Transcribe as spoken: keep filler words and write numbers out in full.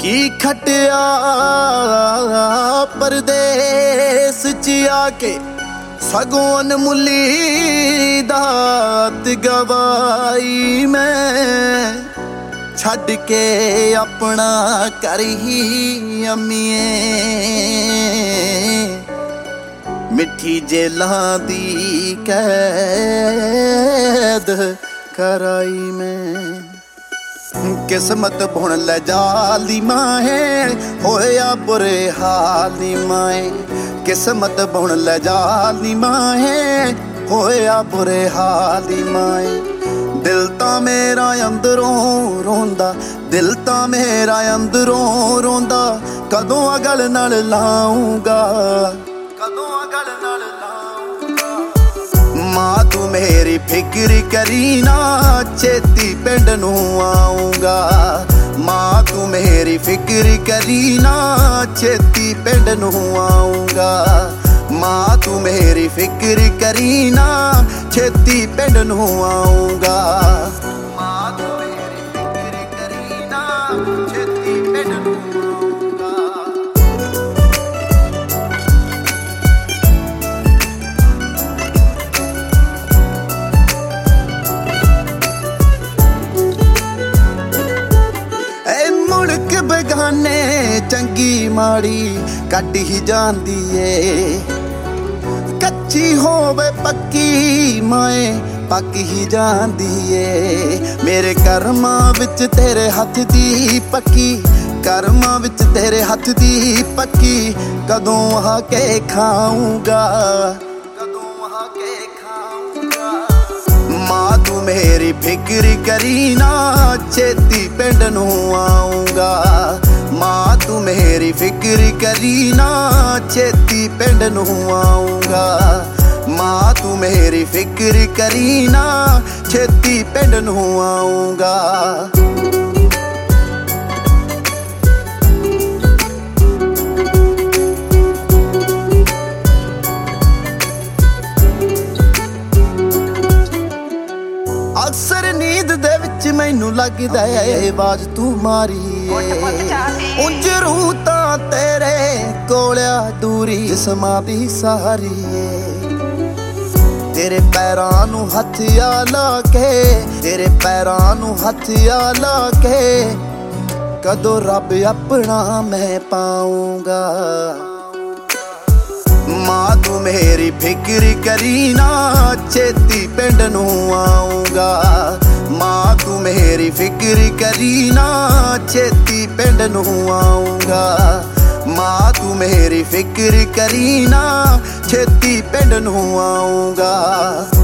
की खटिया परदेस च आके सगोन मुली दात गवाई मैं छड़ के अपना कर ही अम्मीए मिठी जेलां दी कैद कराई मैं किस्मत बुन ले जाली माए होया बुरे हाली माए किस्मत बुन ले जाली माए होया बुरे हाली माए दिल ता मेरा अंदरों रोंदा दिल ता मेरा अंदरों रोंदा कदों अगल नाल लाऊंगा कदों अगल नाल लाऊंगा मां तू मेरी फिक्र करी ना छेती पिंड नूं आऊंगा मां तू मेरी फिक्र करी ना छेती पिंड नूं आऊंगा मां तू मेरी फिक्र करी ना छेती पिंड नूं आऊंगा मां तू मेरी फिक्र करी ना छेती पिंड नूं आऊंगा। ए मुड़क बेगाने चंगी माड़ी कट ही जांदी ए कच्ची होवे पक्की माए पक ही जांदी ए मेरे कर्मां विच तेरे हथ दी पक्की कर्मां विच तेरे हथ दी पक्की कदों आके खाऊंगा कदों आके खाऊंगा मां तू मेरी फिक्र करी ना छेती पिंड नूं आऊंगा मां तू मेरी फिक्र करी ना छेती पिंड नूं आऊंगा मां तू मेरी फिक्र करी ना छेती पिंड नूं आऊंगा। अक्सर नींद दे विच मैनू लगदा ऐ आवाज तू मारी उंज रूह तां तेरे कोलिया दूरी जिस्मां दी सारी तेरे पैरां नू हथ आ ला के तेरे पैरां नू हथ आ ला के कदों रब अपना मैं पाऊंगा मां तू मेरी फिक्र करी ना छेती पिंड नूं आऊंगा मां तू मेरी फिक्र करी ना छेती पिंड नूं आऊंगा मां तू मेरी फिक्र करी ना छेती पिंड नूं आऊंगा।